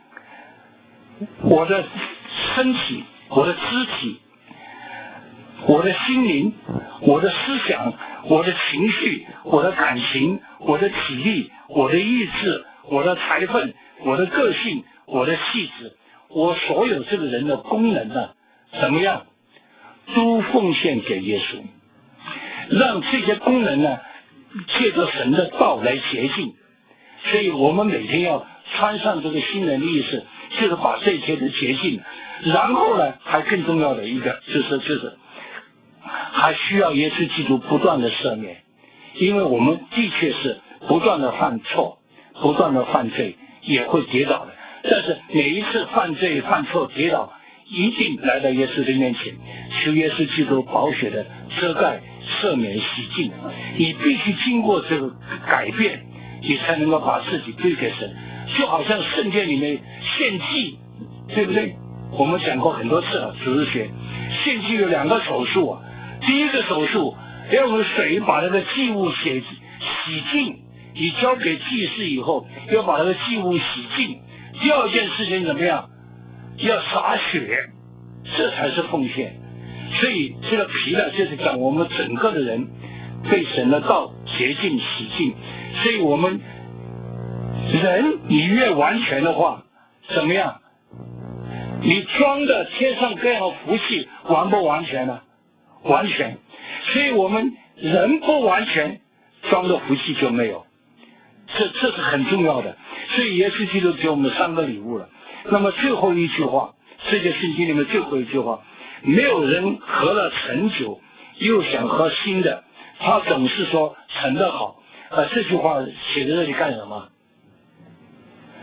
我的身体，我的肢体，我的心灵，我的思想，我的情绪，我的感情，我的体力，我的意志，我的才分，我的个性，我的气质，我所有这个人的功能呢，怎么样，都奉献给耶稣，让这些功能呢，借着神的道来洁净。所以我们每天要穿上这个新人的意识，就是把这些的洁净。然后呢，还更重要的一个就是就是还需要耶稣基督不断的赦免，因为我们的确是不断的犯错，不断的犯罪，也会跌倒的。但是每一次犯罪、犯错、跌倒，一定来到耶稣的面前，求耶稣基督宝血的遮盖、赦免、洗净。你必须经过这个改变，你才能够把自己归给神。就好像圣殿里面献祭，对不对？我们讲过很多次了，主日学献祭有两个手术啊。第一个手术要用水把那个祭物洗洗净，你交给祭司以后要把那个祭物洗净。第二件事情怎么样？要洒血，这才是奉献。所以这个皮呢，就是讲我们整个的人被神的道洁净洗净。所以我们人你越完全的话，怎么样？你装的天上各样的福气完不完全呢？完全。所以我们人不完全，装的福气就没有。这这是很重要的。所以耶稣基督给我们三个礼物了。那么最后一句话，这个圣经里面最后一句话，没有人喝了陈酒又想喝新的，他总是说陈的好。啊，这句话写在这里干什么？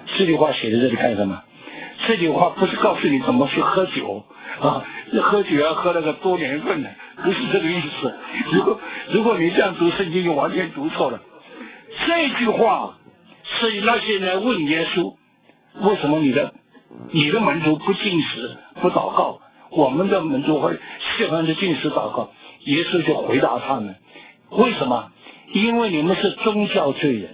这句话写在这里干什么？这句话不是告诉你怎么去喝酒啊，喝酒要喝那个多年份的，不是这个意思。如果如果你这样读圣经，就完全读错了。这句话是那些人问耶稣，为什么你的你的门徒不禁食不祷告，我们的门徒会喜欢的禁食祷告？耶稣就回答他们，为什么？因为你们是宗教罪人，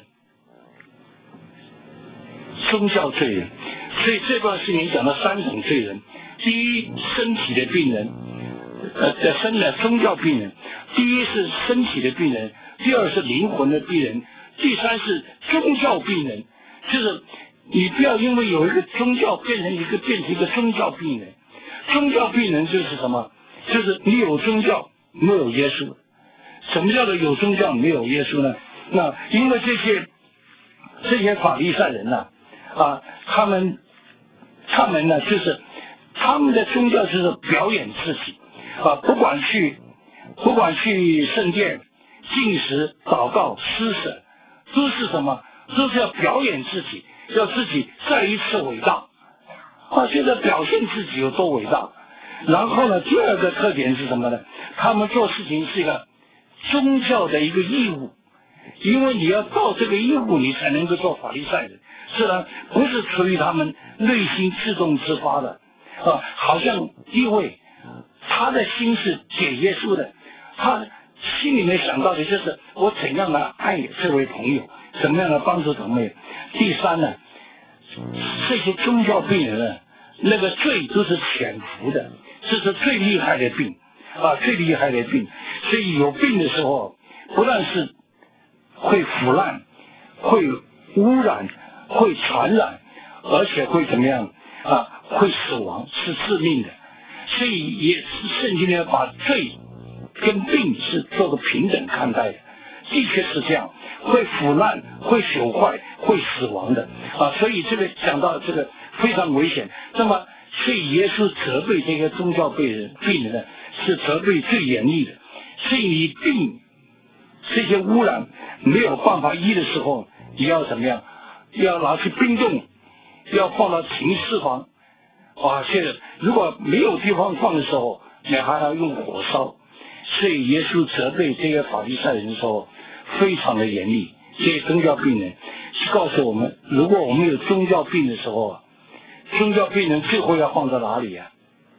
宗教罪人。所以这段圣经讲了三种罪人：第一，身体的病人，呃，身的宗教病人；第一是身体的病人，第二是灵魂的病人，第三是宗教病人。就是你不要因为有一个宗教变成一个变成一个宗教病人。宗教病人就是什么？就是你有宗教没有耶稣。什么叫做有宗教没有耶稣呢？那因为这些这些法利赛人呢、啊，啊，他们他们呢就是他们的宗教就是表演自己啊，不管去不管去圣殿禁食祷告施舍，都是什么？都是要表演自己，要自己再一次伟大啊！现在表现自己有多伟大。然后呢，第二个特点是什么呢？他们做事情是一个宗教的一个义务，因为你要到这个义务，你才能够做法利赛人。虽然不是出于他们内心自动自发的啊，好像因为他的心是给耶稣的，他心里面想到的就是我怎样来爱这位朋友，怎么样来帮助朋友。第三呢，这些宗教病人呢，那个罪都是潜伏的，这是最厉害的病啊，最厉害的病。所以有病的时候，不但是会腐烂，会污染，会传染，而且会怎么样啊？会死亡，是致命的。所以也是圣经呢，把罪跟病是做个平等看待的，的确是这样，会腐烂，会朽坏，会死亡的啊。所以这个讲到这个非常危险。那么，所以耶稣责备这个宗教病人病人呢，是责备最严厉的。所以你病这些污染没有办法医的时候，你要怎么样？要拿去冰冻，要放到停尸房。哇，现在如果没有地方放的时候，你还要用火烧。所以耶稣责备这些法利赛人的时候，非常的严厉。这些宗教病人是告诉我们，如果我们有宗教病的时候，宗教病人最后要放在哪里啊？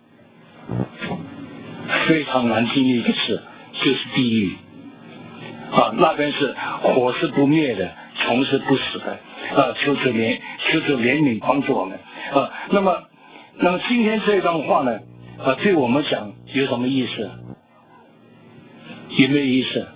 非常难听的一个词，就是地狱啊！那边是火是不灭的，虫是不死的啊！求主怜，求主怜悯帮助我们啊！那么，那么今天这段话呢，啊，对我们讲有什么意思？有没有意思？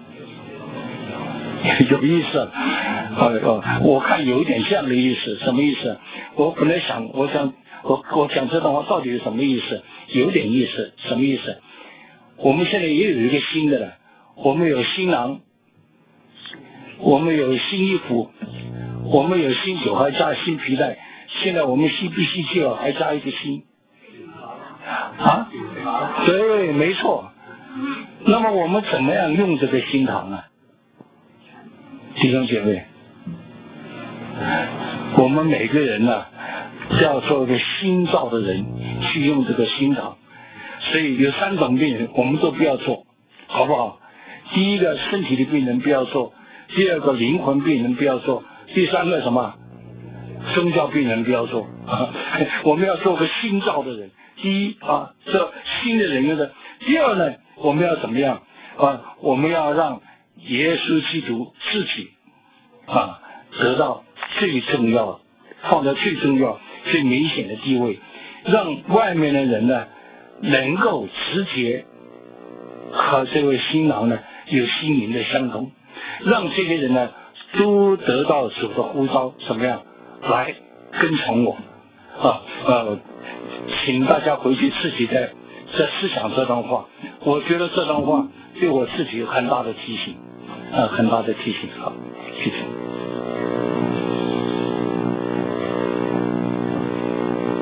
有意思啊！哦，我看有一点这样的意思，什么意思？我本来想，我想，我我讲这段话到底有什么意思？有点意思，什么意思？我们现在也有一个新的了，我们有新郎，我们有新衣服，我们有新酒，还加新皮带。现在我们新不新旧还加一个新啊？对，没错。那么我们怎么样用这个新堂啊？弟兄姐妹，我们每个人呢、啊，要做一个新造的人，去用这个新堂。所以有三种病人，我们都不要做，好不好？第一个身体的病人不要做，第二个灵魂病人不要做，第三个什么？宗教病人不要做。啊、我们要做个新造的人。第一啊，这新的人就是。第二呢，我们要怎么样啊？我们要让耶稣基督自己啊得到最重要，放在最重要、最明显的地位，让外面的人呢能够直接和这位新郎呢有心灵的相通，让这些人呢都得到主的呼召，怎么样来跟从我啊？呃，请大家回去自己在在思想这段话，我觉得这段话对我自己有很大的提醒，啊，很大的提醒。好，谢谢。